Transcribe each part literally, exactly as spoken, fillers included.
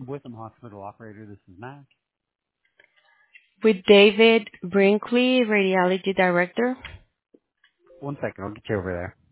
Witham Hospital operator. This is Mac. With David Brinkley, Radiology Director. One second, I'll get you over there.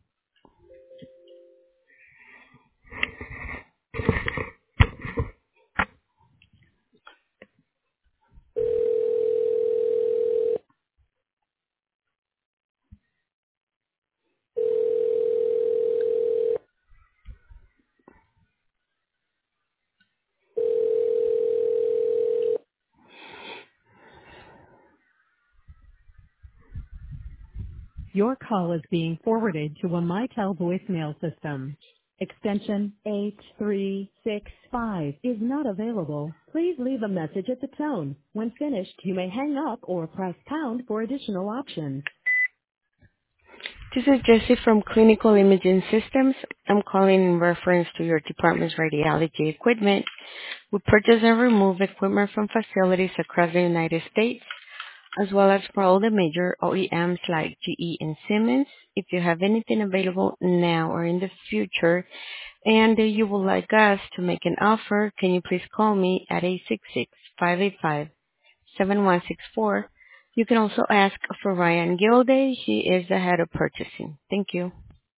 Your call is being forwarded to a Mitel voicemail system. Extension eight three six five is not available. Please leave a message at the tone. When finished, you may hang up or press pound for additional options. This is Jessie from Clinical Imaging Systems. I'm calling in reference to your department's radiology equipment. We purchase and remove equipment from facilities across the United States, as well as for all the major O E Ms like G E and Siemens. If you have anything available now or in the future and you would like us to make an offer, can you please call me at eight six six, five eight five, seven one six four. You can also ask for Ryan Gilday. He is the head of purchasing. Thank you.